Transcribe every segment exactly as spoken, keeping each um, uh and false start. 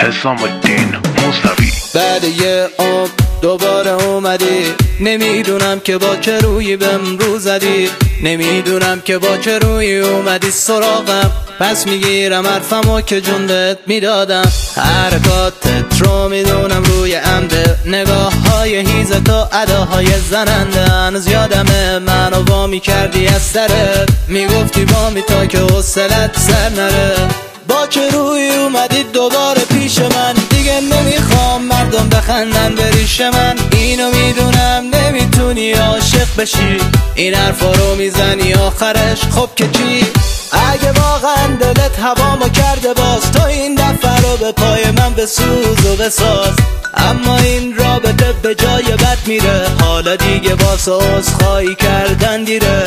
حسام الدین موسوی. بعد یه عمر دوباره اومدی، نمیدونم که با چه روی بهم رو زدی، نمیدونم که با چه روی اومدی سراغم، پس میگیرم حرفمو که جون بهت میدادم. حرکاتت رو میدونم روی عمده، نگاه های هیزت و اداهای زننده، هنوز یادمه منو وا میکردی از سرت، میگفتی با می تا که حوصلت سر نره. با چه روی اومدی دوباره پیش من، دیگه نمیخوام مردم بخندن به ریش من، اینو میدونم نمیتونی عاشق بشی، این حرفا رو میزنی آخرش خب که چی؟ اگه واقعا دلت هوامو کرده باز، تو این دفعه رو به پای من بسوز و بساز، اما این رابطه به جای بد میره، حالا دیگه واسه عذرخواهی کردن دیره.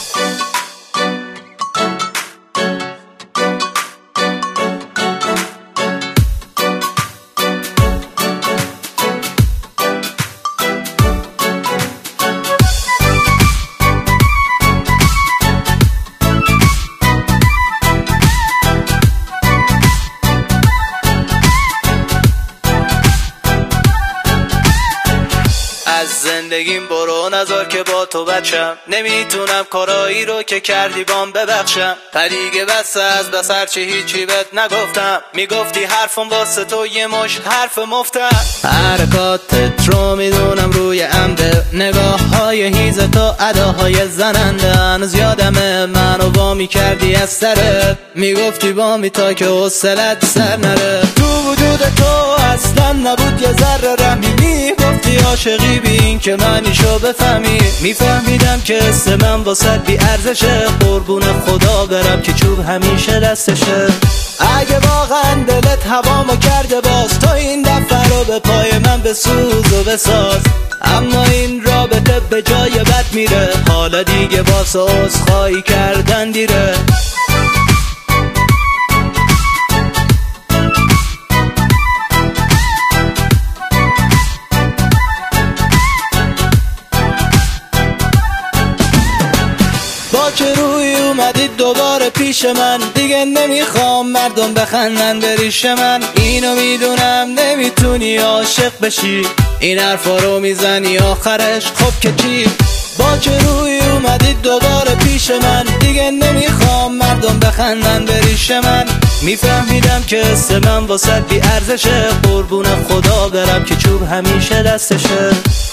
از زندگیم برو نذار که با تو بچم، نمیتونم کارایی رو که کردی بام ببخشم، پدیگه بس از بسر چه هیچی بهت نگفتم، میگفتی حرفم واسه تو یه مش حرف مفتم. حرکاتت رو میدونم روی عمده، نگاه های هیزت و اداهای زننده، هنوز یادمه منو وا میکردی از سرت، میگفتی با می تا که حوصلت سر نره. تو وجود تو اصلا نبود یه ذره رحمی، میگفتی عاشقی بی این که معنیشو بفهمی، میفهمیدم که اسم من واسه بی ارزشه، قربون خدا برم که چوب همیشه دستشه. اگه واقعا دلت هوامو کرده باز، تو این دفعه رو به پای من بسوز و بساز، اما این رابطه به جای بد میره، حالا دیگه واسه عذرخواهی کردن دیره. با چه روی اومدی دوباره پیش من، دیگه نمیخوام مردم بخندن به ریش من، اینو میدونم نمیتونی عاشق بشی، این حرفا رو میزنی آخرش خب که چی؟ با چه روی اومدی دوباره پیش من، دیگه نمیخوام مردم بخندن به ریش من، میفهمیدم که اسم من واسه بی ارزشه، قربون خدا برم که چوب همیشه دستشه.